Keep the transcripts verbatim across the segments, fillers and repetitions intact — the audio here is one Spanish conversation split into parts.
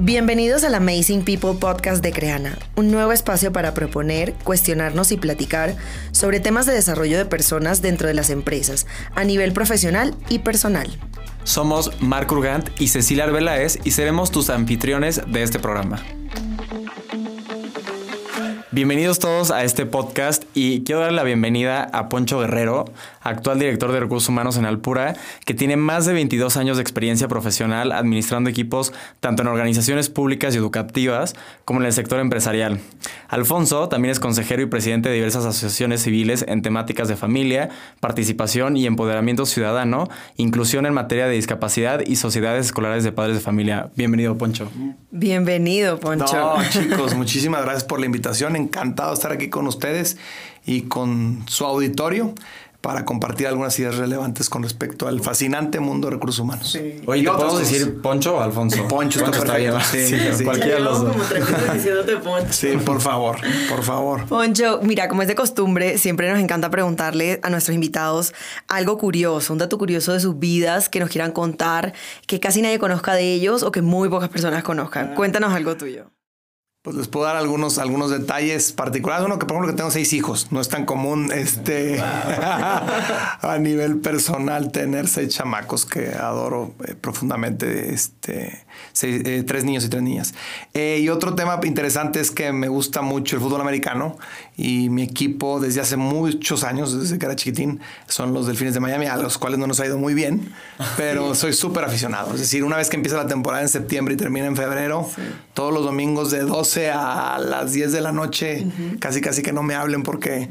Bienvenidos al Amazing People Podcast de Creana, un nuevo espacio para proponer, cuestionarnos y platicar sobre temas de desarrollo de personas dentro de las empresas, a nivel profesional y personal. Somos Marc Urgant y Cecilia Arbeláez y seremos tus anfitriones de este programa. Bienvenidos todos a este podcast y quiero darle la bienvenida a Poncho Guerrero, actual director de Recursos Humanos en Alpura, que tiene más de veintidós años de experiencia profesional administrando equipos tanto en organizaciones públicas y educativas como en el sector empresarial. Alfonso también es consejero y presidente de diversas asociaciones civiles en temáticas de familia, participación y empoderamiento ciudadano, inclusión en materia de discapacidad y sociedades escolares de padres de familia. Bienvenido, Poncho. Bienvenido, Poncho. No, chicos, muchísimas gracias por la invitación. Encantado de estar aquí con ustedes y con su auditorio para compartir algunas ideas relevantes con respecto al fascinante mundo de recursos humanos. Sí. Oye, ¿te podemos decir Poncho o Alfonso? Poncho, Poncho está bien. Sí, sí, sí. Cualquiera de los dos. Como tres veces diciéndote Poncho. Sí, por favor, por favor. Poncho, mira, como es de costumbre, siempre nos encanta preguntarle a nuestros invitados algo curioso, un dato curioso de sus vidas que nos quieran contar, que casi nadie conozca de ellos o que muy pocas personas conozcan. Cuéntanos algo tuyo. Pues les puedo dar algunos, algunos detalles particulares. Uno, que por ejemplo que tengo seis hijos. No es tan común este a nivel personal tener seis chamacos que adoro eh, profundamente. Este, seis, eh, tres niños y tres niñas. Eh, y otro tema interesante es que me gusta mucho el fútbol americano. Y mi equipo desde hace muchos años, desde que era chiquitín, son los Delfines de Miami, a los cuales no nos ha ido muy bien. Pero soy súper aficionado. Es decir, una vez que empieza la temporada en septiembre y termina en febrero, sí. Todos los domingos de doce a las diez de la noche, uh-huh. casi casi que no me hablen porque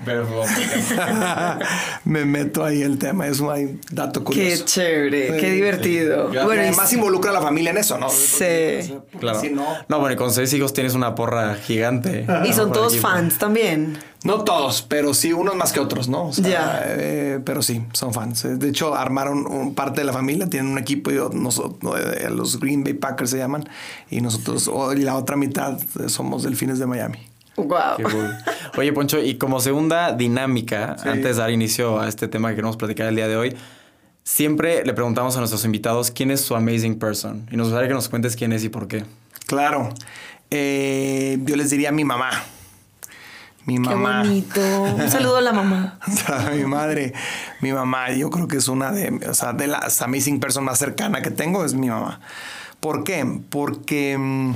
me meto ahí el tema. Es un dato curioso. Qué chévere, sí. Qué divertido. Sí. Bueno, y además involucra a la familia en eso, ¿no? Sí. Claro. Si no... no, bueno, y con seis hijos tienes una porra gigante. Y son ¿no? todos fans también. No todos, pero sí unos más que otros, ¿no? O sea, yeah. eh, pero sí, son fans. De hecho, armaron un, parte de la familia, tienen un equipo, y nosotros, eh, los Green Bay Packers se llaman, y nosotros, oh, y la otra mitad somos Delfines de Miami. Wow. Qué cool. Oye, Poncho, y como segunda dinámica, sí. antes de dar inicio a este tema que queremos platicar el día de hoy, siempre le preguntamos a nuestros invitados quién es su amazing person. Y nos gustaría que nos cuentes quién es y por qué. Claro. Eh, yo les diría mi mamá. Mi mamá. Qué bonito. Un saludo a la mamá. O sea, mi madre, mi mamá, yo creo que es una de, o sea, de las amazing person más cercana que tengo, es mi mamá. ¿Por qué? Porque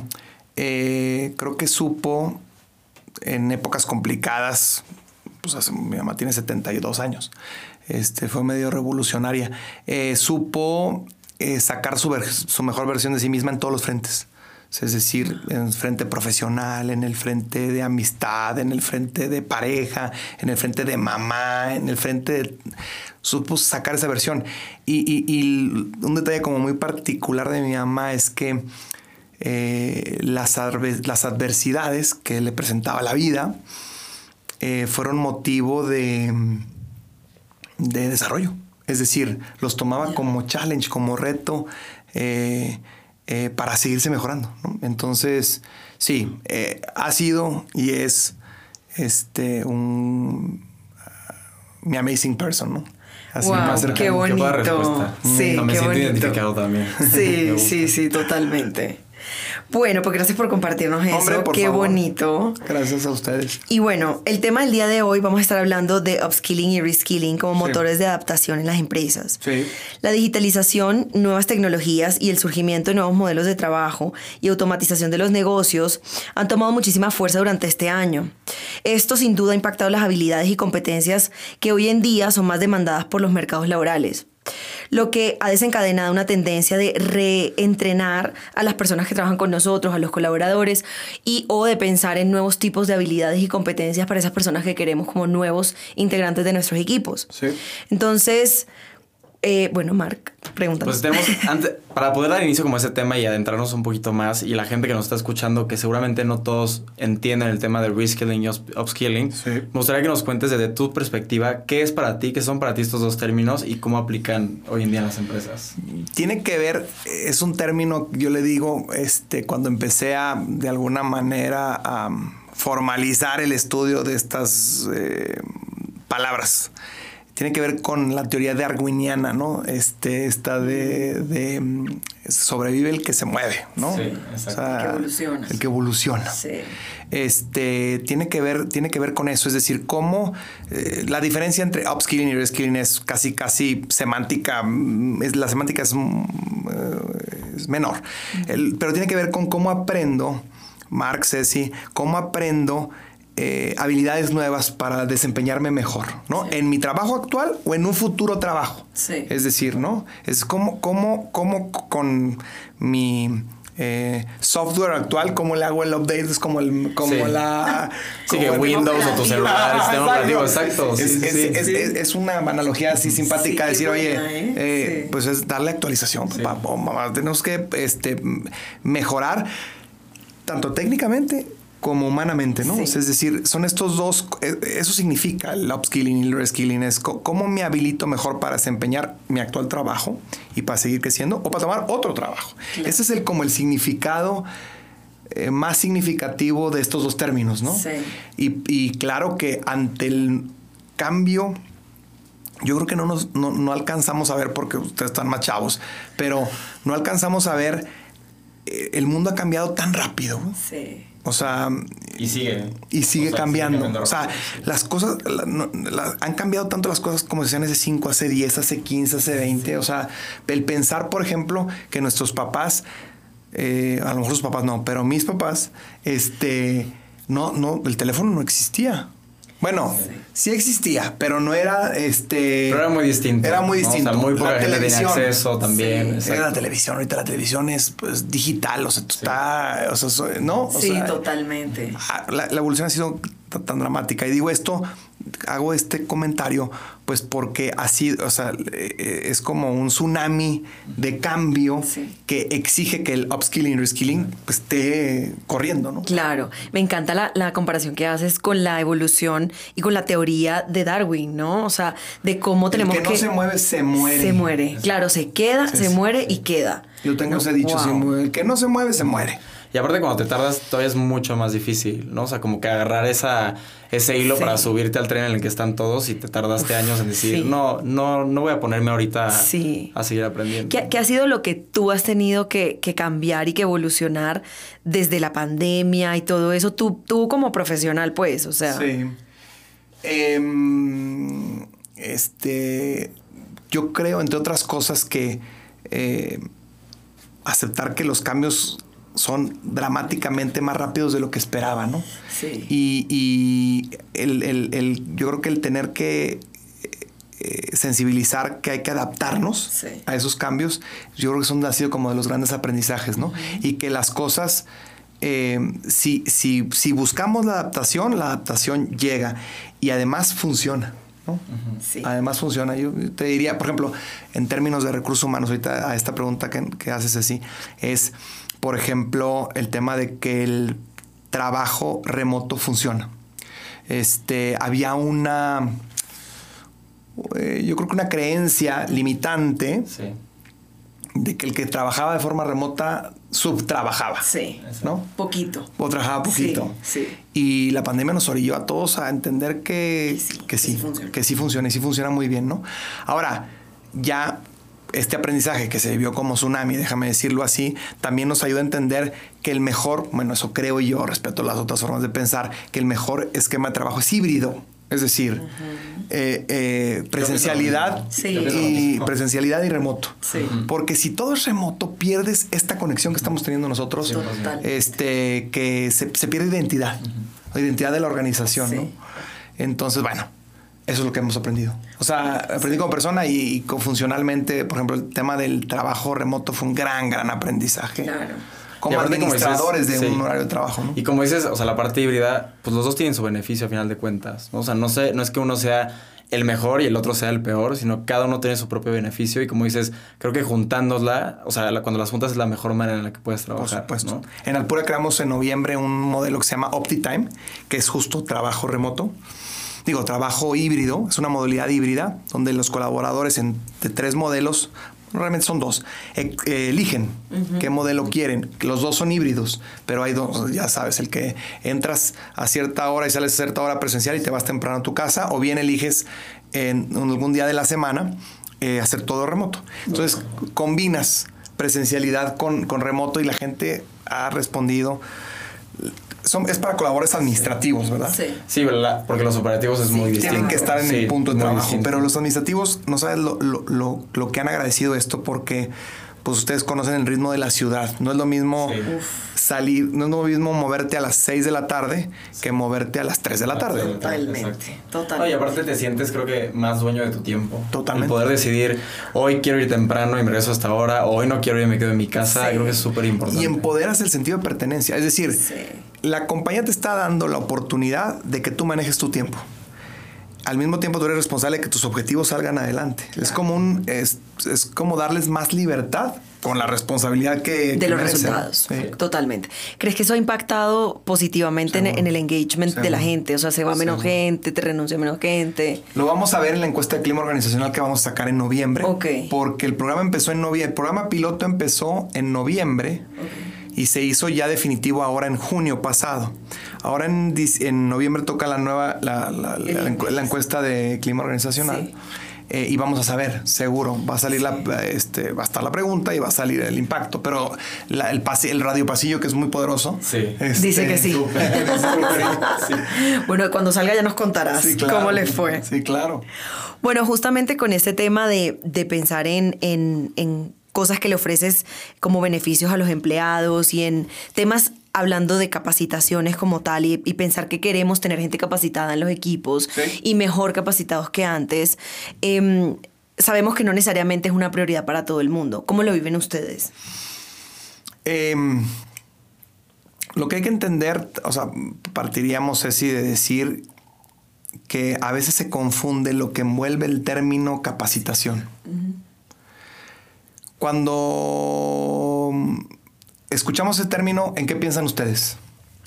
eh, creo que supo en épocas complicadas, pues hace, mi mamá tiene setenta y dos años, este, fue medio revolucionaria, eh, supo eh, sacar su, ver, su mejor versión de sí misma en todos los frentes. Es decir, en el frente profesional, en el frente de amistad, en el frente de pareja, en el frente de mamá, en el frente de... Supo sacar esa versión. Y, y, y un detalle como muy particular de mi mamá es que eh, las, las adversidades que le presentaba la vida eh, fueron motivo de, de desarrollo. Es decir, los tomaba como challenge, como reto, eh, Eh, para seguirse mejorando, ¿no? Entonces, sí, eh, ha sido y es este un uh, mi amazing person, ¿no? Así wow, más qué bonito. Sí, no, me qué siento bonito. identificado también. Sí, sí, sí, totalmente. Bueno, pues gracias por compartirnos eso. Hombre, por Qué favor. bonito. Gracias a ustedes. Y bueno, el tema del día de hoy vamos a estar hablando de upskilling y reskilling como sí. motores de adaptación en las empresas. Sí. La digitalización, nuevas tecnologías y el surgimiento de nuevos modelos de trabajo y automatización de los negocios han tomado muchísima fuerza durante este año. Esto sin duda ha impactado las habilidades y competencias que hoy en día son más demandadas por los mercados laborales, lo que ha desencadenado una tendencia de reentrenar a las personas que trabajan con nosotros, a los colaboradores, y o de pensar en nuevos tipos de habilidades y competencias para esas personas que queremos como nuevos integrantes de nuestros equipos. Sí. Entonces, eh, bueno, Marc, pregúntanos. Pues tenemos, antes, para poder dar inicio como a ese tema y adentrarnos un poquito más, y la gente que nos está escuchando, que seguramente no todos entienden el tema de reskilling y upskilling, sí. me gustaría que nos cuentes desde tu perspectiva qué es para ti, qué son para ti estos dos términos y cómo aplican hoy en día en las empresas. Tiene que ver, es un término, yo le digo, este, cuando empecé a, de alguna manera, a formalizar el estudio de estas eh, palabras. Tiene que ver con la teoría darwiniana, ¿no? Este, esta de, de sobrevive el que se mueve, ¿no? Sí, exacto. O sea, el que evoluciona. El que evoluciona. Sí. Este, tiene que ver, tiene que ver con eso, es decir, cómo eh, la diferencia entre upskilling y reskilling es casi, casi semántica, es, la semántica es, es menor, el, pero tiene que ver con cómo aprendo, Mark, Ceci, cómo aprendo eh, habilidades nuevas para desempeñarme mejor, ¿no? Sí. En mi trabajo actual o en un futuro trabajo. Sí. Es decir, ¿no? Es como, como, como con mi eh, software actual, cómo le hago el update, es como el, como sí. la... Sí, que Windows o tu celular, el sistema operativo, exacto. Es, Sí, es, sí, es, sí. Es, es una analogía así simpática, sí, decir, buena, oye, ¿eh? eh, Sí. pues es darle actualización, Sí. papá, o mamá, tenemos que este, mejorar tanto técnicamente como humanamente, ¿no? Sí. O sea, es decir, son estos dos, eso significa el upskilling y el reskilling, es cómo me habilito mejor para desempeñar mi actual trabajo y para seguir creciendo o para tomar otro trabajo. Claro. Ese es el como el significado eh, más significativo de estos dos términos, ¿no? Sí. Y, y claro que ante el cambio, yo creo que no, nos, no, no alcanzamos a ver, porque ustedes están más chavos, pero no alcanzamos a ver, eh, el mundo ha cambiado tan rápido. Sí. O sea... Y sigue. Y sigue o sea, cambiando. sigue cambiando. O sea, las cosas... La, no, la, han cambiado tanto las cosas como se hacían hace cinco, hace diez, hace quince, hace veinte. Sí. O sea, el pensar, por ejemplo, que nuestros papás... Eh, a lo mejor sus papás no, pero mis papás... Este... No, no... El teléfono no existía. Bueno, sí. sí existía, pero no era este... Pero era muy distinto. Era muy distinto. ¿No? O sea, muy poca la gente tenía acceso también. Sí. Era la televisión. Ahorita la televisión es pues, digital. O sea, tú sí. está... O sea, ¿no? O sí, sea, totalmente. La, la evolución ha sido tan dramática. Y digo esto, hago este comentario, pues porque así, o sea, es como un tsunami de cambio sí. que exige que el upskilling y reskilling pues, esté corriendo, ¿no? Claro. Me encanta la, la comparación que haces con la evolución y con la teoría de Darwin, ¿no? O sea, de cómo tenemos que... El que no se mueve, se muere. Se muere. Claro, se queda, sí, se sí. muere y queda. Yo tengo ¿no? ese dicho, wow. El que no se mueve, se muere. Y aparte cuando te tardas todavía es mucho más difícil, ¿no? O sea, como que agarrar esa, ese hilo sí. para subirte al tren en el que están todos y te tardaste Uf, años en decir, sí. no, no, no voy a ponerme ahorita sí. a seguir aprendiendo. ¿Qué, ¿Qué ha sido lo que tú has tenido que, que cambiar y que evolucionar desde la pandemia y todo eso? Tú, tú como profesional, pues, o sea... Sí. Eh, este, yo creo, entre otras cosas, que eh, aceptar que los cambios son dramáticamente más rápidos de lo que esperaba, ¿no? Sí. Y, y el, el, el, yo creo que el tener que eh, sensibilizar que hay que adaptarnos sí. a esos cambios, yo creo que son, ha sido como de los grandes aprendizajes, ¿no? Uh-huh. Y que las cosas, eh, si, si, si buscamos la adaptación, la adaptación llega y además funciona, ¿no? Uh-huh. Sí. Además funciona. Yo te diría, por ejemplo, en términos de recursos humanos, ahorita a esta pregunta que, que haces así, es... Por ejemplo, el tema de que el trabajo remoto funciona. Este, había una, eh, yo creo que una creencia limitante sí. de que el que trabajaba de forma remota subtrabajaba. Sí, ¿no? Poquito. O trabajaba poquito. Sí, sí. Y la pandemia nos orilló a todos a entender que, que sí, que, que, sí, sí funciona. que sí funciona y sí funciona muy bien, ¿no? Ahora, ya... Este aprendizaje que se vivió como tsunami, déjame decirlo así, también nos ayuda a entender que el mejor, bueno, eso creo yo, respeto a las otras formas de pensar, que el mejor esquema de trabajo es híbrido. Es decir, uh-huh. eh, eh, presencialidad, sí. y, presencialidad y remoto. Sí. Porque si todo es remoto, pierdes esta conexión que estamos teniendo nosotros, Total. este, que se, se pierde identidad, uh-huh. la identidad de la organización, sí. ¿no? Entonces, bueno, eso es lo que hemos aprendido. O sea, aprendí como persona y, y funcionalmente, por ejemplo, el tema del trabajo remoto fue un gran, gran aprendizaje. Claro. Como administradores dices, de sí. un horario de trabajo, ¿no? Y como dices, o sea, la parte híbrida, pues los dos tienen su beneficio a final de cuentas, ¿no? O sea, no sé, no es que uno sea el mejor y el otro sea el peor, sino cada uno tiene su propio beneficio y como dices, creo que juntándola, o sea, la, cuando las juntas es la mejor manera en la que puedes trabajar. Por supuesto. ¿no? En Alpura creamos en noviembre un modelo que se llama OptiTime, que es justo trabajo remoto. Digo, trabajo híbrido, es una modalidad híbrida donde los colaboradores en, de tres modelos, realmente son dos, e, eh, eligen uh-huh. qué modelo quieren. Los dos son híbridos, pero hay dos, ya sabes, el que entras a cierta hora y sales a cierta hora presencial y te vas temprano a tu casa, o bien eliges en, en algún día de la semana eh, hacer todo remoto. Entonces, combinas presencialidad con, con remoto y la gente ha respondido. Son, es para colaboradores administrativos, ¿verdad? Sí. Sí, ¿verdad? Porque los operativos es Sí, muy distinto. Tienen que estar en Sí, el punto de muy trabajo. distinto. Pero los administrativos no saben lo, lo, lo, lo que han agradecido esto porque pues ustedes conocen el ritmo de la ciudad. No es lo mismo Sí. salir, no es lo mismo moverte a las seis de la tarde que moverte a las tres de la tarde. Totalmente, Exacto. totalmente. No, y aparte te sientes, creo que, más dueño de tu tiempo. Totalmente. El poder decidir, hoy quiero ir temprano y me regreso hasta ahora, hoy no quiero ir y me quedo en mi casa, Sí. creo que es súper importante. Y empoderas el sentido de pertenencia. Es decir, Sí. la compañía te está dando la oportunidad de que tú manejes tu tiempo. Al mismo tiempo tú eres responsable de que tus objetivos salgan adelante. Es como un es, es como darles más libertad con la responsabilidad que de que los merecen. resultados, Sí. totalmente. ¿Crees que eso ha impactado positivamente en, Seguro. en el engagement de la Seguro. gente? O sea, se va menos Seguro. gente, te renuncia menos gente. Lo vamos a ver en la encuesta de clima organizacional que vamos a sacar en noviembre. Ok. Porque el programa empezó en noviembre. El programa piloto empezó en noviembre. Y se hizo ya definitivo ahora en junio pasado. Ahora en, dis- en noviembre toca la nueva la, la- la- la encu- la encuesta de clima organizacional. Sí. Eh, y vamos a saber, seguro. Va a salir la, este, va a estar la pregunta y va a salir el impacto. Pero la- el, pasi- el radio pasillo, que es muy poderoso. Sí. este, Dice que sí. Súper, súper, sí. Bueno, cuando salga ya nos contarás sí, claro. cómo le fue. Sí, claro. Bueno, justamente con este tema de, de pensar en, en, en cosas que le ofreces como beneficios a los empleados y en temas hablando de capacitaciones como tal y, y pensar que queremos tener gente capacitada en los equipos Sí. y mejor capacitados que antes, eh, sabemos que no necesariamente es una prioridad para todo el mundo. ¿Cómo lo viven ustedes? Eh, lo que hay que entender, o sea, partiríamos, Ceci, de decir que a veces se confunde lo que envuelve el término capacitación. Uh-huh. Cuando escuchamos ese término, ¿en qué piensan ustedes?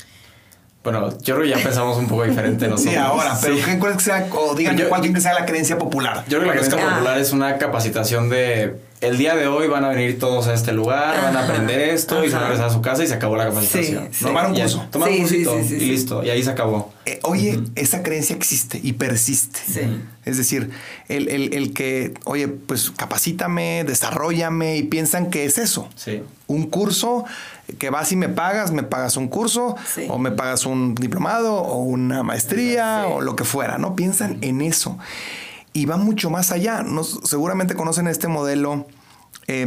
Bueno, yo creo que ya pensamos un poco diferente nosotros. Sí, ahora, pero Sí. ¿qué cuál que sea, o digan Yo- cuál que sea la creencia popular? Yo creo que la creencia Ah. popular es una capacitación de el día de hoy van a venir todos a este lugar, van a aprender esto y se van a regresar a su casa y se acabó la capacitación. Sí, sí. ¿no? Tomar un Ya, curso. Tomar Sí, un cursito sí, sí, sí, y sí. listo. Y ahí se acabó. Eh, oye, uh-huh. esa creencia existe y persiste. Sí. Es decir, el, el, el que, oye, pues capacítame, desarróllame y piensan que es eso. Sí. Un curso que vas y me pagas, me pagas un curso Sí. o me pagas un diplomado o una maestría Sí. o lo que fuera, ¿no? Piensan en eso. Y va mucho más allá. Nos, seguramente conocen este modelo eh,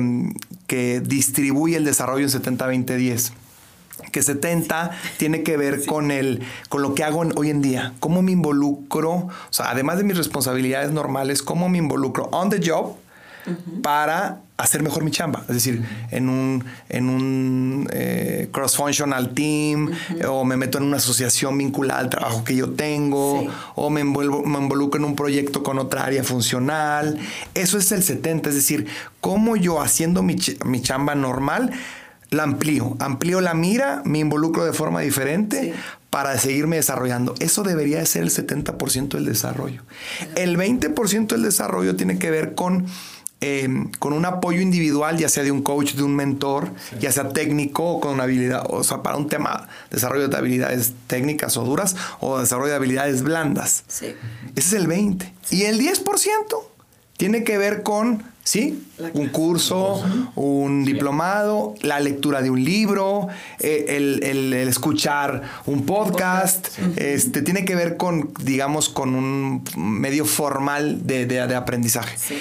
que distribuye el desarrollo en setenta veinte diez. Que setenta tiene que ver sí. con, el, con lo que hago en, hoy en día. Cómo me involucro, o sea, además de mis responsabilidades normales, cómo me involucro on the job uh-huh. para hacer mejor mi chamba. Es decir, uh-huh. en un, en un eh, cross-functional team, uh-huh. o me meto en una asociación vinculada al trabajo que yo tengo, sí. o me, envuelvo, me involucro en un proyecto con otra área funcional. Eso es el setenta. Es decir, cómo yo haciendo mi, ch- mi chamba normal la amplío, amplío la mira, me involucro de forma diferente sí. para seguirme desarrollando. Eso debería de ser el setenta por ciento del desarrollo. El veinte por ciento del desarrollo tiene que ver con, eh, con un apoyo individual, ya sea de un coach, de un mentor, sí. ya sea técnico o con una habilidad, o sea, para un tema, desarrollo de habilidades técnicas o duras o desarrollo de habilidades blandas. Sí. Ese es el veinte. Sí. Y el diez por ciento tiene que ver con... Sí, un curso, un diplomado, la lectura de un libro, eh, el, el, el escuchar un podcast. Sí. Este, tiene que ver con, digamos, con un medio formal de, de, de aprendizaje. Sí.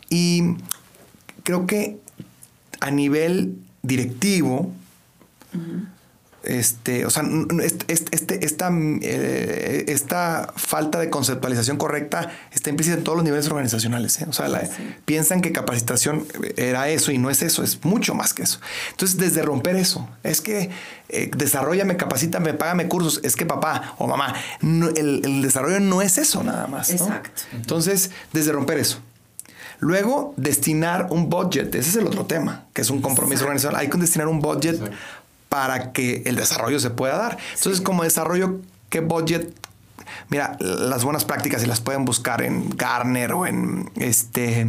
Y creo que a nivel directivo, uh-huh. Este, o sea, este, este, esta, eh, esta falta de conceptualización correcta está implícita en todos los niveles organizacionales. ¿eh? O sea, la, sí. piensan que capacitación era eso y no es eso, es mucho más que eso. Entonces, desde romper eso, es que eh, desarrollame, capacítame, págame cursos. Es que papá o mamá, no, el, el desarrollo no es eso nada más. ¿no? Exacto. Entonces, desde romper eso. Luego, destinar un budget. Ese es el otro tema, que es un compromiso Exacto. organizacional. Hay que destinar un budget Exacto. para que el desarrollo se pueda dar. Entonces, sí. como desarrollo, ¿qué budget? Mira, las buenas prácticas se las pueden buscar en Gartner o en, este,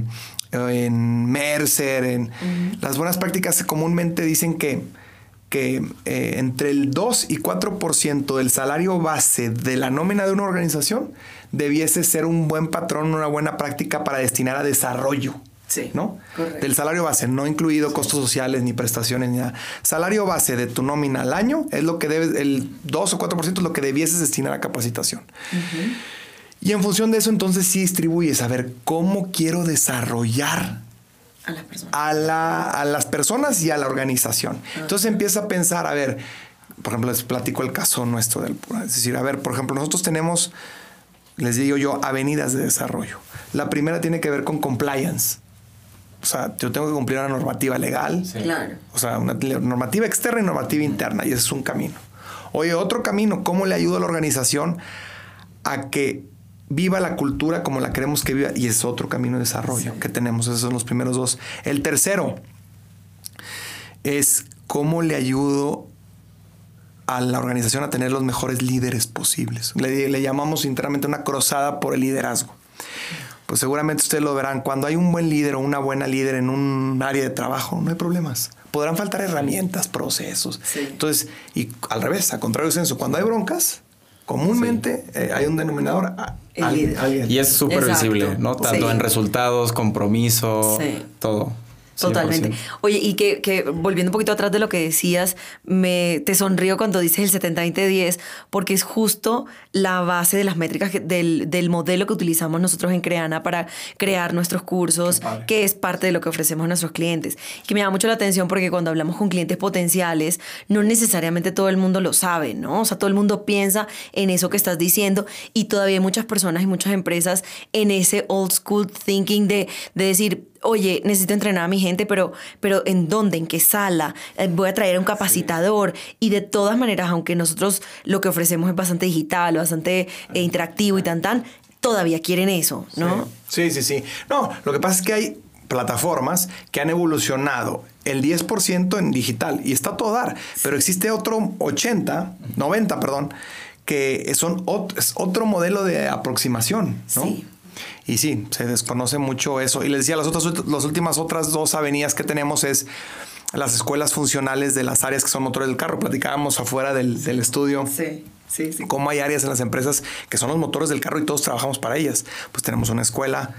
en Mercer. En, uh-huh. Las buenas prácticas comúnmente dicen que, que eh, entre el dos y cuatro por ciento del salario base de la nómina de una organización debiese ser un buen patrón, una buena práctica para destinar a desarrollo. Sí, ¿no? correcto. Del salario base, no incluido costos sociales ni prestaciones ni nada. Salario base de tu nómina al año es lo que debes, el dos o cuatro por ciento es lo que debieses destinar a capacitación. Uh-huh. Y en función de eso, entonces sí distribuyes a ver cómo quiero desarrollar a las personas, a, la, a las personas y a la organización. Uh-huh. Entonces empieza a pensar, a ver, por ejemplo, les platico el caso nuestro del Pura. Es decir, a ver, por ejemplo, nosotros tenemos, les digo yo, avenidas de desarrollo. La primera tiene que ver con compliance. O sea, yo tengo que cumplir una normativa legal. Sí. Claro. O sea, una normativa externa y normativa interna. Y ese es un camino. Oye, otro camino, ¿cómo le ayudo a la organización a que viva la cultura como la queremos que viva? Y es otro camino de desarrollo sí. que tenemos. Esos son los primeros dos. El tercero es cómo le ayudo a la organización a tener los mejores líderes posibles. Le, le llamamos internamente una cruzada por el liderazgo. Pues seguramente ustedes lo verán. Cuando hay un buen líder o una buena líder en un área de trabajo, no hay problemas. Podrán faltar herramientas, procesos. Sí. Entonces, y al revés, a contrario censo, cuando hay broncas, comúnmente sí. eh, hay un denominador. El al, líder. Alguien. Y es súper visible, ¿no? Tanto sí. en resultados, compromiso, sí. todo. Totalmente. Oye, y que, que volviendo un poquito atrás de lo que decías, me te sonrío cuando dices el setenta veinte diez, porque es justo la base de las métricas que, del, del modelo que utilizamos nosotros en Creana para crear nuestros cursos, que es parte de lo que ofrecemos a nuestros clientes. Que me da mucho la atención porque cuando hablamos con clientes potenciales, no necesariamente todo el mundo lo sabe, ¿no? O sea, todo el mundo piensa en eso que estás diciendo y todavía hay muchas personas y muchas empresas en ese old school thinking de, de decir, oye, necesito entrenar a mi gente, pero, pero ¿en dónde? ¿En qué sala? Eh, voy a traer a un capacitador. Sí. Y de todas maneras, aunque nosotros lo que ofrecemos es bastante digital, bastante eh, interactivo y tan tan, todavía quieren eso, ¿no? Sí, sí, sí. sí. No, lo que pasa es que hay plataformas que han evolucionado el diez por ciento en digital y está a todo dar, sí. pero existe otro ochenta, noventa, perdón, que son ot- es otro modelo de aproximación, ¿no? Sí. Y sí, se desconoce mucho eso. Y les decía, las otras, las últimas otras dos avenidas que tenemos es las escuelas funcionales de las áreas que son motores del carro. Platicábamos afuera del, del estudio. Sí, sí, sí. Cómo hay áreas en las empresas que son los motores del carro y todos trabajamos para ellas. Pues tenemos una escuela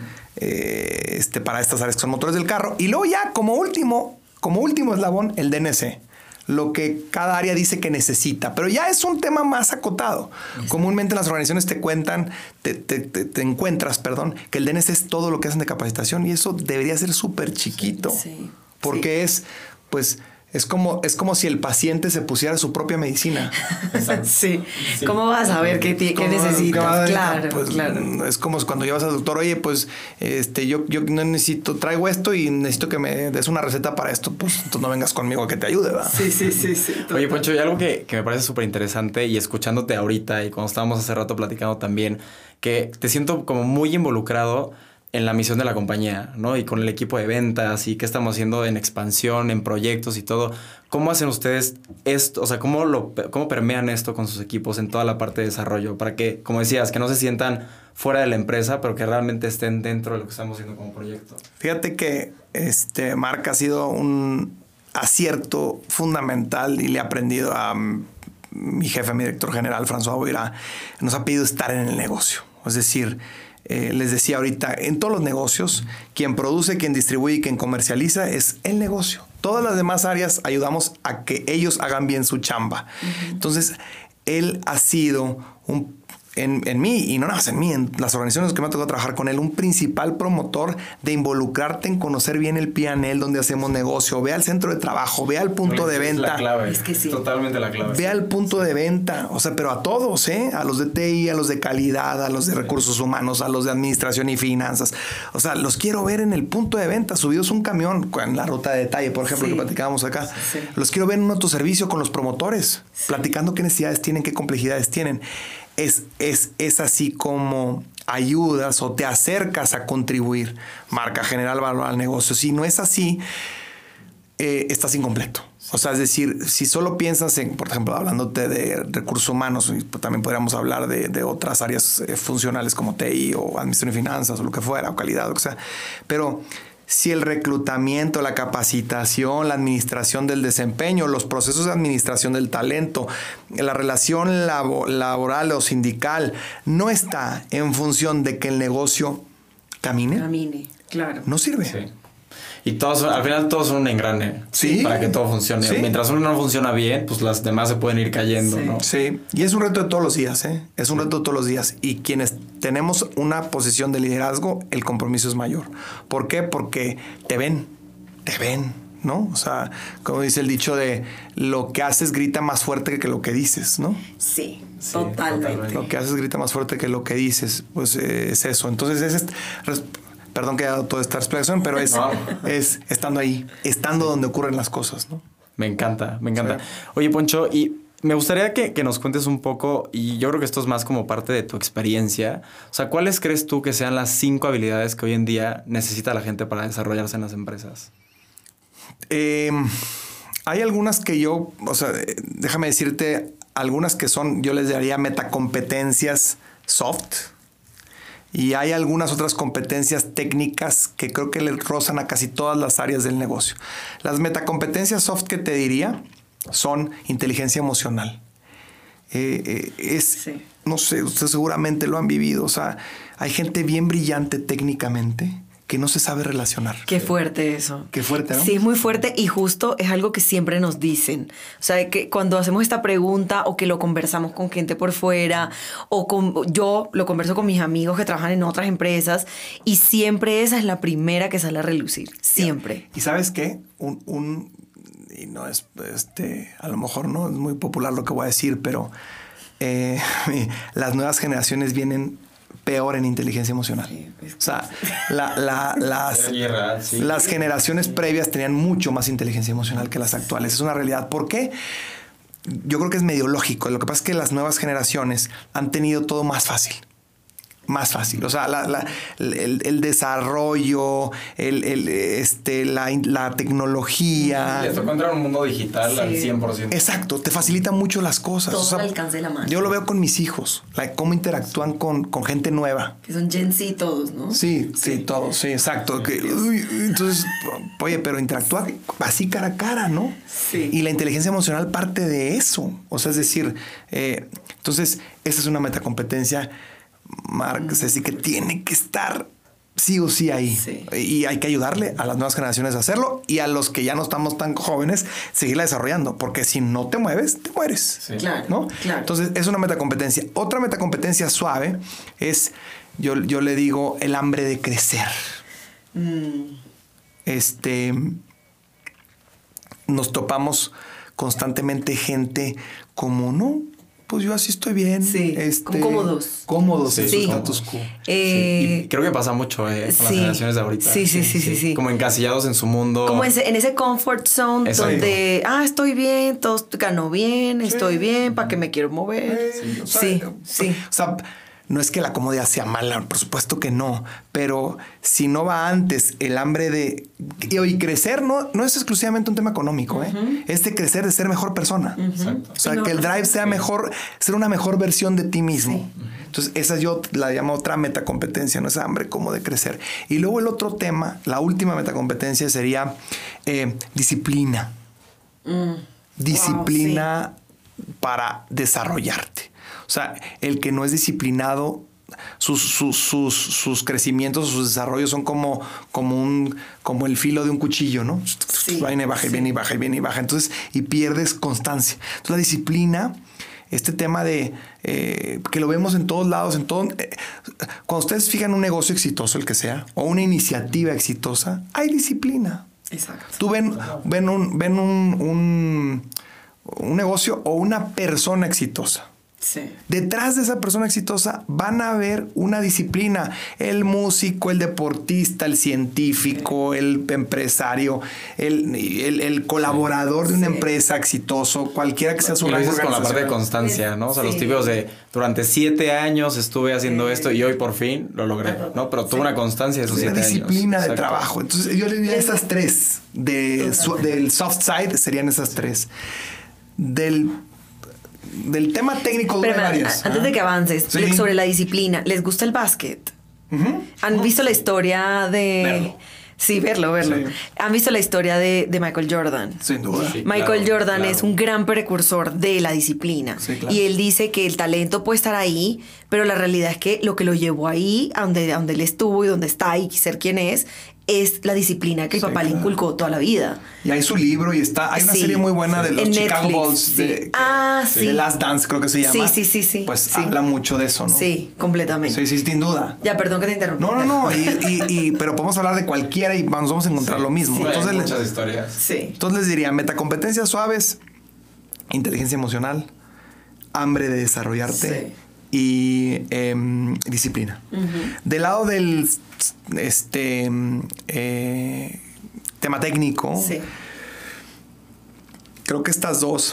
eh, este, para estas áreas que son motores del carro. Y luego ya, como último, como último eslabón, el D N C. Lo que cada área dice que necesita, pero ya es un tema más acotado. Sí. Comúnmente las organizaciones te cuentan, te, te, te, te encuentras, perdón, que el D N C es todo lo que hacen de capacitación y eso debería ser súper chiquito, sí. porque sí. es, pues, es como, es como si el paciente se pusiera su propia medicina. sí. sí. ¿Cómo vas a ver qué, qué necesitas? Claro, pues, claro. Es como cuando llevas al doctor, oye, pues este, yo, yo no necesito, traigo esto y necesito que me des una receta para esto. Pues entonces no vengas conmigo a que te ayude, ¿verdad? Sí, sí, sí. sí oye, Poncho, y algo que, que me parece súper interesante y escuchándote ahorita y cuando estábamos hace rato platicando también, que te siento como muy involucrado en la misión de la compañía, ¿no? Y con el equipo de ventas y qué estamos haciendo en expansión, en proyectos y todo. ¿Cómo hacen ustedes esto? O sea, ¿cómo, lo, cómo permean esto con sus equipos en toda la parte de desarrollo? Para que, como decías, que no se sientan fuera de la empresa, pero que realmente estén dentro de lo que estamos haciendo como proyecto. Fíjate que este Marc ha sido un acierto fundamental y le he aprendido a mi jefe, mi director general, François Boira. Nos ha pedido estar en el negocio. Es decir, Eh, les decía ahorita, en todos los negocios, quien produce, quien distribuye y quien comercializa es el negocio. Todas las demás áreas ayudamos a que ellos hagan bien su chamba. Uh-huh. Entonces, él ha sido un En, en mí, y no nada más en mí, en las organizaciones que me ha tocado trabajar con él, un principal promotor de involucrarte en conocer bien el P and L donde hacemos negocio. Ve al centro de trabajo, ve al punto Oye, de venta. Es la clave. Es que sí. Totalmente la clave. Ve al punto de venta. O sea, pero a todos, ¿eh? A los de T I, a los de calidad, a los de recursos humanos, a los de administración y finanzas. O sea, los quiero ver en el punto de venta, subidos un camión, en la ruta de detalle, por ejemplo, sí. que platicábamos acá. Sí. Los quiero ver en un autoservicio con los promotores, sí. platicando qué necesidades tienen, qué complejidades tienen. Es, es, es así como ayudas o te acercas a contribuir, marca, generar valor al negocio. Si no es así, eh, estás incompleto. O sea, es decir, si solo piensas en, por ejemplo, hablándote de recursos humanos, también podríamos hablar de, de otras áreas eh, funcionales como T I o administración y finanzas o lo que fuera, o calidad, o que sea. Pero si el reclutamiento, la capacitación, la administración del desempeño, los procesos de administración del talento, la relación labo- laboral o sindical no está en función de que el negocio camine, camine, claro. no sirve. Sí. Y todos, al final todos son un engrane. Sí. Para que todo funcione. Sí. Mientras uno no funciona bien, pues las demás se pueden ir cayendo, Sí. ¿no? Sí, y es un reto de todos los días, ¿eh? Es un reto de todos los días. Y quienes tenemos una posición de liderazgo, el compromiso es mayor. ¿Por qué? Porque te ven, te ven, ¿no? O sea, como dice el dicho de lo que haces grita más fuerte que lo que dices, ¿no? Sí, Sí, totalmente. totalmente. Lo que haces grita más fuerte que lo que dices, pues eh, es eso. Entonces es... est- res- Perdón que haya dado toda esta explicación, pero es, No. es estando ahí, estando donde ocurren las cosas, ¿no? Me encanta, me encanta. Sí. Oye, Poncho, y me gustaría que, que nos cuentes un poco, y yo creo que esto es más como parte de tu experiencia. O sea, ¿cuáles crees tú que sean las cinco habilidades que hoy en día necesita la gente para desarrollarse en las empresas? Eh, hay algunas que yo, o sea, eh, déjame decirte, algunas que son, yo les daría metacompetencias soft. Y hay algunas otras competencias técnicas que creo que le rozan a casi todas las áreas del negocio. Las metacompetencias soft que te diría son inteligencia emocional. Eh, eh, es, Sí. no sé, ustedes seguramente lo han vivido. O sea, hay gente bien brillante técnicamente que no se sabe relacionar. Qué fuerte eso. Qué fuerte, ¿no? Sí, es muy fuerte y justo es algo que siempre nos dicen. O sea, que cuando hacemos esta pregunta o que lo conversamos con gente por fuera o con, yo lo converso con mis amigos que trabajan en otras empresas y siempre esa es la primera que sale a relucir. Siempre. ¿Y sabes qué? Un, un, y no es, este, a lo mejor no es muy popular lo que voy a decir, pero eh, las nuevas generaciones vienen peor en inteligencia emocional. Sí, es O sea, la, la, las, Sí, real, sí. las generaciones previas tenían mucho más inteligencia emocional que las actuales. Es una realidad. ¿Por qué? Yo creo que es medio lógico. Lo que pasa es que las nuevas generaciones han tenido todo más fácil. Más fácil. O sea, la, la, el, el desarrollo, el, el, este, la, la tecnología. Les tocó entrar en un mundo digital Sí. al cien por ciento. Exacto, te facilita mucho las cosas. Todo O sea, al alcance de la mano. yo lo veo con mis hijos, like, cómo interactúan con, con gente nueva. Que son Gen Z todos, ¿no? Sí, sí, todos, sí, exacto. Que, uy, entonces, oye, pero interactúa así cara a cara, ¿no? Sí. Y la inteligencia emocional parte de eso. O sea, es decir, eh, entonces, esa es una metacompetencia, Marc, es decir, que tiene que estar sí o sí ahí. Sí. Y hay que ayudarle a las nuevas generaciones a hacerlo y a los que ya no estamos tan jóvenes, seguirla desarrollando, porque si no te mueves, te mueres. Sí. Claro, ¿No? claro. Entonces, es una metacompetencia. Otra metacompetencia suave es, yo, yo le digo, el hambre de crecer. Mm, Este, nos topamos constantemente gente como, no, pues yo así estoy bien. Sí, este, como cómodos. Cómodos Sí, en sí. su status quo. eh, Y creo que pasa mucho eh, con las sí. generaciones de ahorita. Sí, sí, sí, sí, sí. Como encasillados en su mundo. Como ese- en ese comfort zone Exacto. donde, ah, estoy bien, todo ganó bien, estoy bien, ¿para qué me quiero mover? Sí, o sea, Sí, sí. O sea, no es que la comodidad sea mala, por supuesto que no, pero si no va antes el hambre de... Y, y crecer no, no es exclusivamente un tema económico, ¿eh? Es de crecer, de ser mejor persona. Exacto. O sea, Sí, no, que el drive sea sí. mejor, ser una mejor versión de ti mismo. Entonces, esa yo la llamo otra metacompetencia, no esa hambre como de crecer. Y luego el otro tema, la última metacompetencia sería eh, disciplina. Mm. Disciplina para desarrollarte. O sea, el que no es disciplinado, sus, sus, sus, sus crecimientos, sus desarrollos son como, como, un, como el filo de un cuchillo, ¿no? Sí, Viene y baja, y sí. viene y baja, y viene y baja. Entonces, y pierdes constancia. Entonces, la disciplina, este tema de eh, que lo vemos en todos lados, en todo. Eh, cuando ustedes fijan un negocio exitoso, el que sea, o una iniciativa exitosa, hay disciplina. Exacto. Tú ven, ven, un, ven un, un, un negocio o una persona exitosa. Sí. Detrás de esa persona exitosa van a ver una disciplina. El músico, el deportista, el científico, el empresario, el, el, el colaborador de una Sí. empresa exitoso, cualquiera que sea su Y lo gran dices con la parte de organización. constancia, ¿no? O sea, Sí. los típicos de durante siete años estuve haciendo Sí. esto y hoy por fin lo logré, ¿no? Pero tuve Sí. una constancia de esos Una siete años. disciplina de Exacto. trabajo. Entonces, yo le diría esas tres. De su- del soft side serían esas tres. Del, del tema técnico Pero hay varias. antes de que avances, Sí. le- sobre la disciplina, ¿les gusta el básquet? Ujú. ¿Han visto la historia de... Verlo. Sí, verlo, verlo. Sí. ¿Han visto la historia de, de Michael Jordan? Sin duda. Sí. Michael Claro, Jordan claro. es un gran precursor de la disciplina. Sí, claro. Y él dice que el talento puede estar ahí, pero la realidad es que lo que lo llevó ahí, a donde, a donde él estuvo y donde está y ser quien es, es la disciplina que el Sí, papá le claro. inculcó toda la vida. Y hay su libro y está, hay una Sí, serie muy buena de los en Chicago Netflix, Bulls, sí. de, Ah, de sí. The Last Dance, creo que se llama. Sí, sí, sí, sí, Pues sí. habla mucho de eso, ¿no? Sí, completamente. Sí, sí, sin duda. Ya, perdón que te interrumpí. No, no, no, y, y, y- pero podemos hablar de cualquiera y nos vamos a encontrar lo mismo. Sí, Entonces, hay le- muchas historias. Sí. entonces les diría, metacompetencias suaves, inteligencia emocional, hambre de desarrollarte y em, disciplina. Del lado del este eh, tema técnico, Sí. creo que estas dos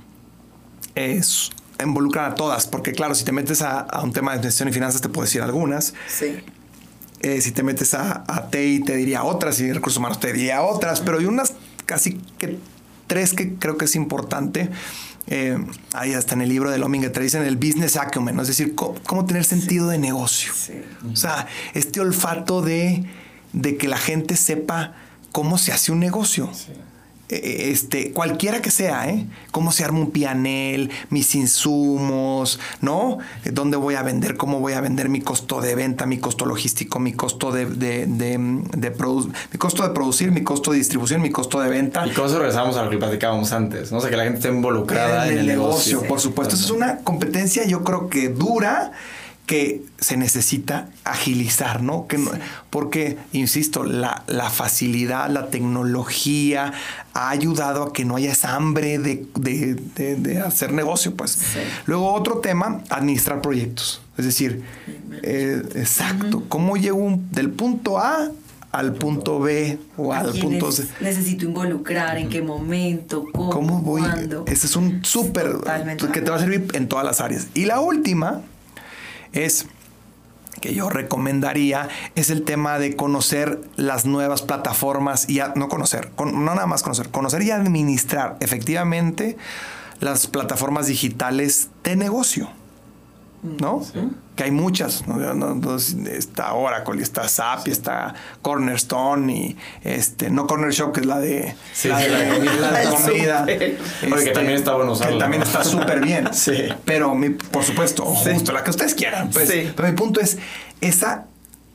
es, involucran a todas, porque claro, si te metes a, a un tema de gestión y finanzas te puedo decir algunas. Sí. Eh, si te metes a, a T I te diría otras, y recursos humanos te diría otras, pero hay unas casi que tres que creo que es importante. Eh, ahí hasta en el libro de Lominger te dicen el business acumen, ¿no? Es decir, cómo, cómo tener sentido de negocio. Sí. O sea, este olfato de, de que la gente sepa cómo se hace un negocio. Sí. Eh, Este, cualquiera que sea, ¿eh? Cómo se arma un pianel, mis insumos, ¿no? Eh, ¿Dónde voy a vender? ¿Cómo voy a vender? Mi costo de venta, mi costo logístico, mi costo de, de, de, de produ- mi costo de producir, mi costo de distribución, mi costo de venta. Y con eso regresamos a lo que platicábamos antes, ¿no? O sea, que la gente esté involucrada en el, negocio. Por supuesto. Esa es una competencia, yo creo que dura, que se necesita agilizar, ¿no? Que no- porque, insisto, la, la facilidad, la tecnología ha ayudado a que no haya esa hambre de, de- de- de hacer negocio, pues. Sí. Luego, otro tema, administrar proyectos. Es decir, eh, exacto, ¿cómo llego un- del punto A al punto B o ¿A al quiénes punto C? necesito involucrar? ¿En qué momento? ¿Cómo? ¿Cómo voy? ¿Cuándo? Ese es un súper Totalmente. que te va a servir en todas las áreas. Y la última es que yo recomendaría es el tema de conocer las nuevas plataformas y a- no conocer, con- no nada más conocer, conocer y administrar efectivamente las plataformas digitales de negocio. ¿No? Que hay muchas, ¿no? No, no, está Oracle, está S A P, está Cornerstone y este, no Corner Shop, que es la de Sí, la de, la de comida, la de El comida. súper. Oye, que también está bueno usarlo, Que también ¿no? está súper bien. Sí. Pero mi- por supuesto, justo la que ustedes quieran. Pues. Sí. Pero mi punto es esa,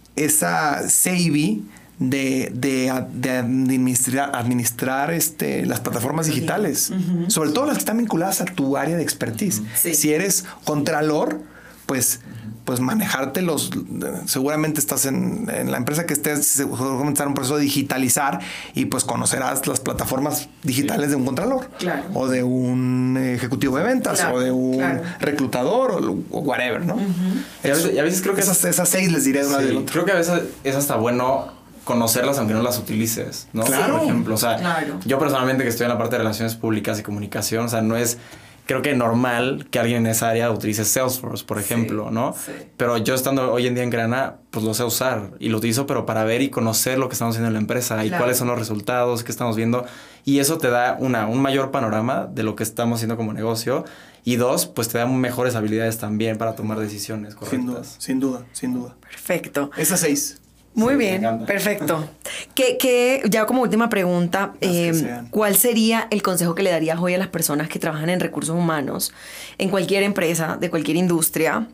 esa savvy de, de, de administrar, administrar este, las plataformas digitales. Sobre todo las que están vinculadas a tu área de expertise. Sí. Si eres contralor, pues, pues manejarte los... Seguramente estás en, en la empresa que estés, seguramente está en un proceso de digitalizar y pues conocerás las plataformas digitales de un contralor. Claro. O de un ejecutivo de ventas, Claro, o de un claro. reclutador, o, o whatever, ¿no? Y a veces, y a veces creo que esas, esas seis les diré de una Sí, del otro. creo que a veces es hasta bueno conocerlas aunque no las utilices, ¿no? Claro. Por ejemplo, o sea, Claro. yo personalmente que estoy en la parte de relaciones públicas y comunicación, o sea, no es, creo que normal que alguien en esa área utilice Salesforce, por ejemplo, ¿no? sí. Pero yo estando hoy en día en Grana, pues lo sé usar y lo utilizo, pero para ver y conocer lo que estamos haciendo en la empresa y Claro. cuáles son los resultados que estamos viendo. Y eso te da, una, un mayor panorama de lo que estamos haciendo como negocio. Y dos, pues te da mejores habilidades también para tomar decisiones Sin duda, correctas. sin duda, sin duda. Perfecto. Esas seis. Muy Sí, me bien, encanta. perfecto. ¿Qué, qué, ya como última pregunta, que eh, sean. ¿cuál sería el consejo que le darías hoy a las personas que trabajan en recursos humanos, en cualquier empresa, de cualquier industria,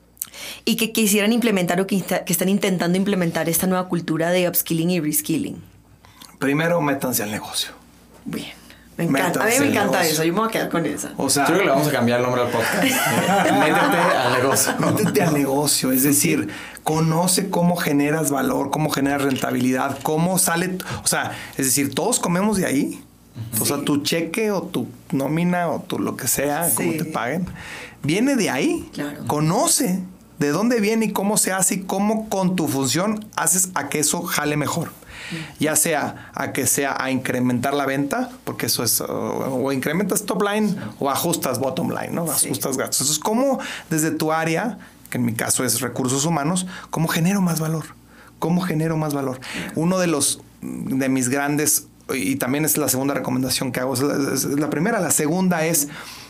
y que quisieran implementar o que, insta- que están intentando implementar esta nueva cultura de upskilling y reskilling? Primero, métanse al negocio. Bien, me encanta. A mí Métanse me al encanta negocio. eso, yo me voy a quedar con esa. O sea, Creo que le vamos a cambiar el nombre al podcast. Métete al negocio. métete al negocio, es decir, conoce cómo generas valor, cómo generas rentabilidad, cómo sale, o sea, es decir, todos comemos de ahí. O sea, tu cheque o tu nómina o tu lo que sea, Sí. como te paguen, viene de ahí. Claro. Conoce de dónde viene y cómo se hace y cómo con tu función haces a que eso jale mejor. Ya sea a que sea a incrementar la venta, porque eso es, o, o incrementas top line o ajustas bottom line, ¿no? Sí. Ajustas gastos. Entonces, ¿cómo desde tu área, que en mi caso es recursos humanos, cómo genero más valor? ¿Cómo genero más valor? Uno de los, de mis grandes, y también es la segunda recomendación que hago, es la, es la primera, la segunda es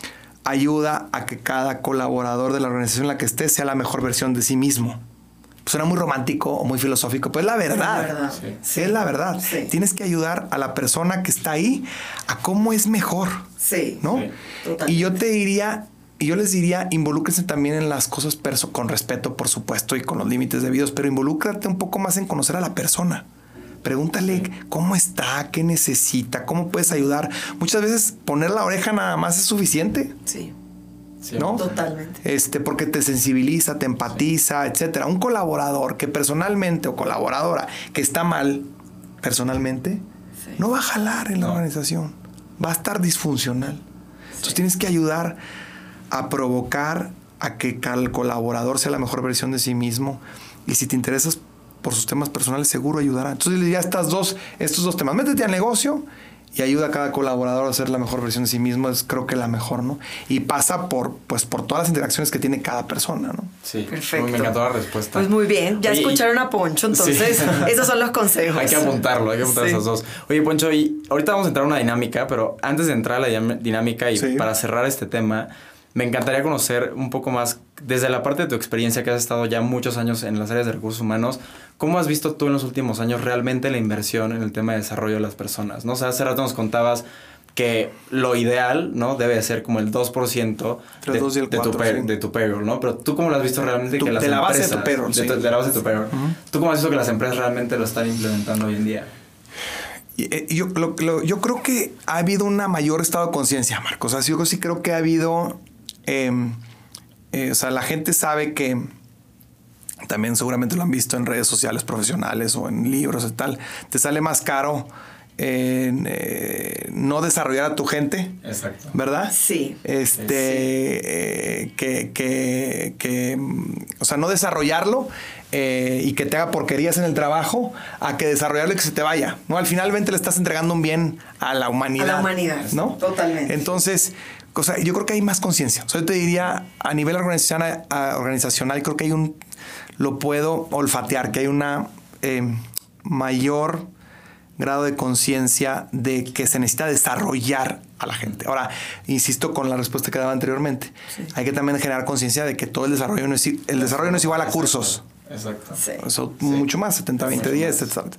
ayuda a que cada colaborador de la organización en la que esté sea la mejor versión de sí mismo. Suena muy romántico o muy filosófico, pero es la verdad. Es la verdad. Sí. Es la verdad. Sí. Tienes que ayudar a la persona que está ahí a cómo es mejor, Sí. ¿no? Sí. Totalmente. Y yo te diría, y yo les diría, involúcrense también en las cosas perso con respeto, por supuesto, y con los límites debidos, pero involúcrate un poco más en conocer a la persona. Pregúntale cómo está, qué necesita, cómo puedes ayudar. Muchas veces poner la oreja nada más es suficiente. Sí. Sí, ¿no? Totalmente. Este, porque te sensibiliza, te empatiza, sí. etcétera. Un colaborador que personalmente o colaboradora que está mal personalmente, sí. no va a jalar en la no. organización. Va a estar disfuncional. Sí. Entonces tienes que ayudar a provocar a que el colaborador sea la mejor versión de sí mismo. Y si te interesas por sus temas personales, seguro ayudará. Entonces le diría estas dos, estos dos temas. Métete al negocio y ayuda a cada colaborador a ser la mejor versión de sí mismo. Es creo que la mejor, ¿no? Y pasa por, pues, por todas las interacciones que tiene cada persona, ¿no? Sí, perfecto. Me encantó la respuesta. Pues muy bien, ya Oye, escucharon a Poncho, entonces sí. esos son los consejos. Hay que apuntarlo, hay que apuntar sí. esos dos. Oye, Poncho, y ahorita vamos a entrar a una dinámica, pero antes de entrar a la dinámica y sí. para cerrar este tema, me encantaría conocer un poco más, desde la parte de tu experiencia, que has estado ya muchos años en las áreas de recursos humanos, ¿cómo has visto tú en los últimos años realmente la inversión en el tema de desarrollo de las personas? ¿No? O sea, hace rato nos contabas que lo ideal, ¿no? Debe ser como el dos por ciento de, de, tu pay, sí. de tu payroll, ¿no? Pero tú, ¿cómo lo has visto realmente tu, que las de empresas... la base de tu payroll, de, sí. de, de la base de tu payroll. Uh-huh. ¿Tú cómo has visto que las empresas realmente lo están implementando hoy en día? Yo, lo, lo, yo creo que ha habido una mayor estado de conciencia, Marcos. O sea, yo sí creo que ha habido... Eh, eh, o sea, la gente sabe que también seguramente lo han visto en redes sociales profesionales o en libros y tal. Te sale más caro eh, eh, no desarrollar a tu gente. Exacto. ¿Verdad? Sí. Este, sí. Eh, que, que, que, o sea, no desarrollarlo eh, y que te haga porquerías en el trabajo a que desarrollarlo y que se te vaya. ¿No? Al finalmente le estás entregando un bien a la humanidad. A la humanidad, ¿no? Totalmente. Entonces... O sea, yo creo que hay más conciencia. O sea, yo te diría, a nivel organizacional, organizacional creo que hay un... Lo puedo olfatear, que hay una eh, mayor grado de conciencia de que se necesita desarrollar a la gente. Ahora, insisto con la respuesta que daba anteriormente. Sí. Hay que también generar conciencia de que todo el desarrollo no es, el desarrollo no es igual a cursos. Exacto. Sí. Eso sí. mucho más, setenta, veinte, diez, etcétera.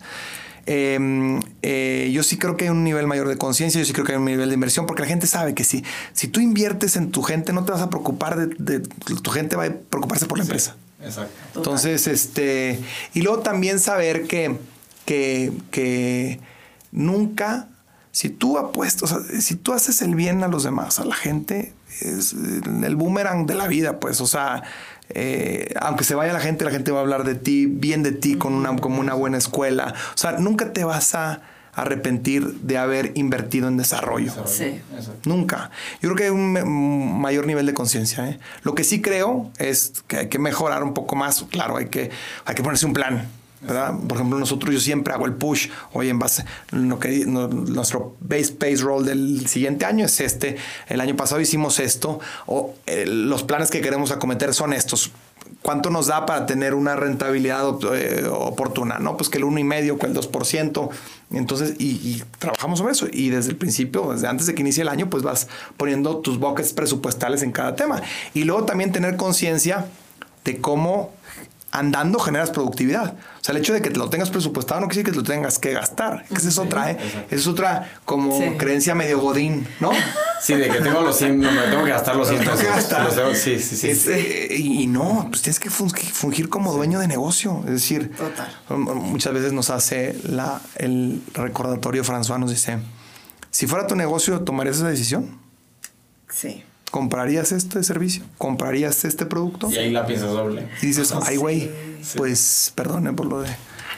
Eh, eh, yo sí creo que hay un nivel mayor de conciencia, yo sí creo que hay un nivel de inversión, porque la gente sabe que si, si tú inviertes en tu gente, no te vas a preocupar de, de tu gente, va a preocuparse por la sí, empresa. Exacto. Entonces, este, y luego también saber que, que, que nunca, si tú apuestas, o sea, si tú haces el bien a los demás, a la gente, es el boomerang de la vida, pues, o sea, Eh, aunque se vaya la gente, la gente va a hablar de ti, bien de ti, con una, como una buena escuela. O sea, nunca te vas a arrepentir de haber invertido en desarrollo. Sí. Nunca. Yo creo que hay un, un mayor nivel de conciencia. ¿eh? Lo que sí creo es que hay que mejorar un poco más. Claro, hay que, hay que ponerse un plan. ¿Verdad? Por ejemplo, nosotros yo siempre hago el push. Oye, en base lo que no, nuestro base payroll del siguiente año es este. El año pasado hicimos esto. O eh, los planes que queremos acometer son estos. ¿Cuánto nos da para tener una rentabilidad eh, oportuna? No, pues que el uno y medio, que el dos por ciento. Entonces, y, y trabajamos sobre eso. Y desde el principio, desde antes de que inicie el año, pues vas poniendo tus buckets presupuestales en cada tema. Y luego también tener conciencia de cómo andando generas productividad. O sea, el hecho de que te lo tengas presupuestado no quiere decir que te lo tengas que gastar. Que esa es otra, ¿eh? Esa es otra como sí. creencia medio godín, ¿no? Sí, de que tengo los cien, no, me tengo que gastar los cien. Tengo que gastar. Los tengo, sí, sí, sí. Es, eh, y no, pues tienes que fungir, fungir como sí. dueño de negocio. Es decir, total. Muchas veces nos hace la, el recordatorio François, nos dice, si fuera tu negocio, ¿tomarías esa decisión? Sí. ¿Comprarías este servicio? ¿Comprarías este producto? Y ahí la piensas doble. Y dices, ay, güey, sí. pues perdone por lo de...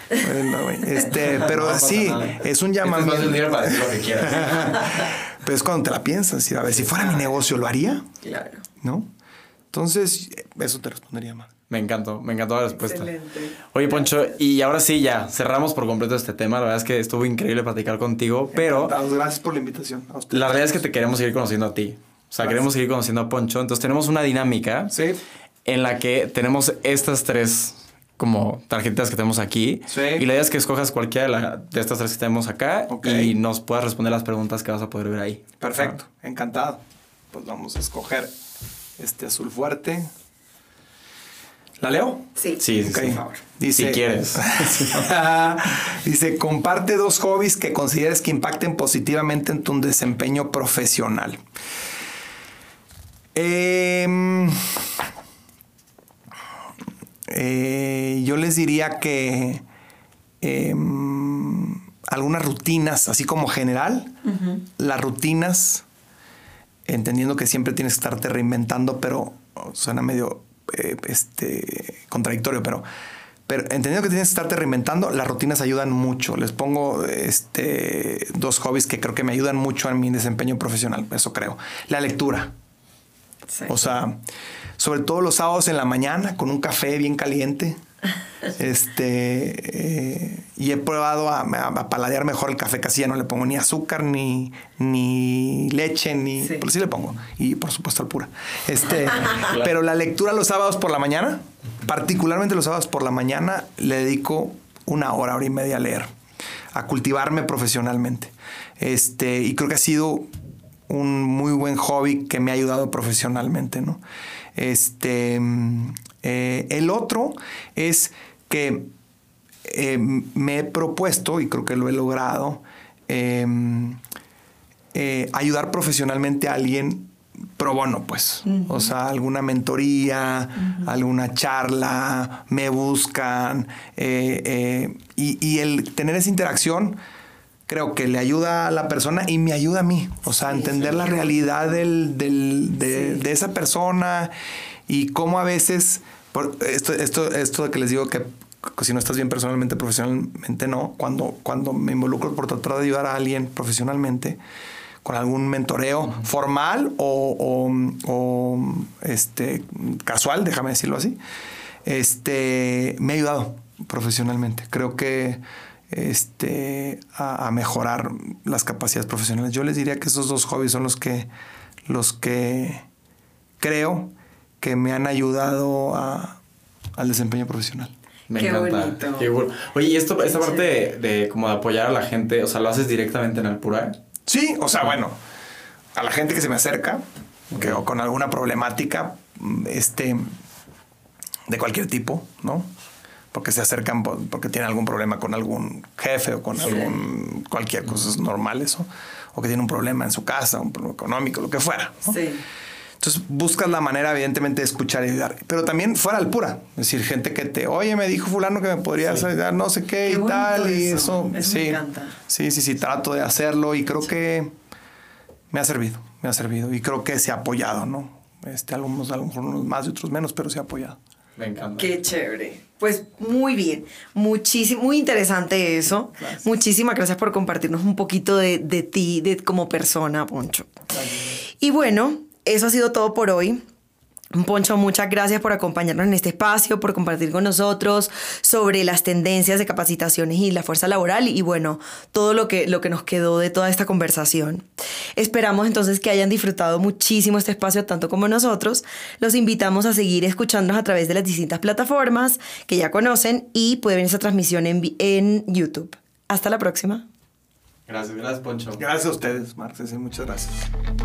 Este, pero no, sí, es un llamamiento. Este es más un dinero para decir lo que quieras. Pero es cuando te la piensas. A ver, si fuera mi negocio, ¿lo haría? Claro. ¿No? Entonces, eso te respondería más. Me encantó, me encantó la respuesta. Excelente. Oye, Poncho, y ahora sí, ya cerramos por completo este tema. La verdad es que estuvo increíble platicar contigo, pero... Gracias por la invitación. La realidad es que te queremos seguir conociendo a ti. O sea, Gracias. Queremos seguir conociendo a Poncho. Entonces tenemos una dinámica sí. en la que tenemos estas tres como tarjetitas que tenemos aquí. Sí. Y la idea es que escojas cualquiera de, la, de estas tres que tenemos acá okay. y nos puedas responder las preguntas que vas a poder ver ahí. Perfecto, ah. encantado. Pues vamos a escoger este azul fuerte. ¿La leo? Sí. Sí, sí, okay. sí. Dice, si quieres. Dice, comparte dos hobbies que consideres que impacten positivamente en tu desempeño profesional. Eh, eh, yo les diría que eh, algunas rutinas, así como general, uh-huh. las rutinas, entendiendo que siempre tienes que estarte reinventando, pero suena medio eh, este, contradictorio, pero, pero entendiendo que tienes que estarte reinventando, las rutinas ayudan mucho. Les pongo este, dos hobbies que creo que me ayudan mucho en mi desempeño profesional, eso creo. La lectura. Sí. O sea, sobre todo los sábados en la mañana, con un café bien caliente. este eh, y he probado a, a, a paladear mejor el café, casi ya no le pongo ni azúcar ni, ni leche ni sí. Pero sí le pongo, y por supuesto Alpura este claro. Pero la lectura los sábados por la mañana, particularmente los sábados por la mañana, le dedico una hora, hora y media a leer, a cultivarme profesionalmente, este y creo que ha sido un muy buen hobby que me ha ayudado profesionalmente, ¿no? Este Eh, el otro es que eh, me he propuesto, y creo que lo he logrado, eh, eh, ayudar profesionalmente a alguien pro bono, pues. Uh-huh. O sea, alguna mentoría, uh-huh. alguna charla, me buscan. Eh, eh, y, y el tener esa interacción creo que le ayuda a la persona y me ayuda a mí. O sea, sí, entender sí, la realidad del, del, de, sí. de esa persona y cómo a veces... Por esto, esto, esto de que les digo que si no estás bien personalmente, profesionalmente no. Cuando, cuando me involucro por tratar de ayudar a alguien profesionalmente con algún mentoreo uh-huh. formal o, o, o este, casual, déjame decirlo así, este, me ha ayudado profesionalmente. Creo que este, a, a mejorar las capacidades profesionales. Yo les diría que esos dos hobbies son los que, los que creo que me han ayudado a, al desempeño profesional. Me Qué encanta. bonito. Qué bueno. Oye, y esto, esta parte de, de como de apoyar a la gente, o sea, ¿lo haces directamente en Alpura? Sí, o sea, bueno, a la gente que se me acerca, okay. que, o con alguna problemática, este, de cualquier tipo, ¿no? Porque se acercan porque tienen algún problema con algún jefe o con sí. algún cualquier cosa normal eso, o que tienen un problema en su casa, un problema económico, lo que fuera, ¿no? Sí. Entonces buscas la manera, evidentemente, de escuchar y ayudar. Pero también fuera Alpura. Es decir, gente que te, oye, me dijo fulano que me podrías sí. ayudar, no sé qué, qué y tal. Y eso, eso sí, me encanta. Sí, sí, sí, trato de hacerlo y creo sí. que me ha servido, me ha servido. Y creo que se ha apoyado, ¿no? Este, algunos, a lo mejor unos más y otros menos, pero se ha apoyado. Me encanta. Qué chévere. Pues muy bien. Muchísimo, muy interesante eso. Gracias. Muchísimas gracias por compartirnos un poquito de, de ti, de como persona, Poncho. Gracias. Y bueno, eso ha sido todo por hoy. Poncho, muchas gracias por acompañarnos en este espacio, por compartir con nosotros sobre las tendencias de capacitaciones y la fuerza laboral y bueno, todo lo que, lo que nos quedó de toda esta conversación. Esperamos entonces que hayan disfrutado muchísimo este espacio tanto como nosotros. Los invitamos a seguir escuchándonos a través de las distintas plataformas que ya conocen y pueden ver esa transmisión en, en YouTube. Hasta la próxima. Gracias, gracias Poncho. Gracias a ustedes, Marces, y muchas gracias.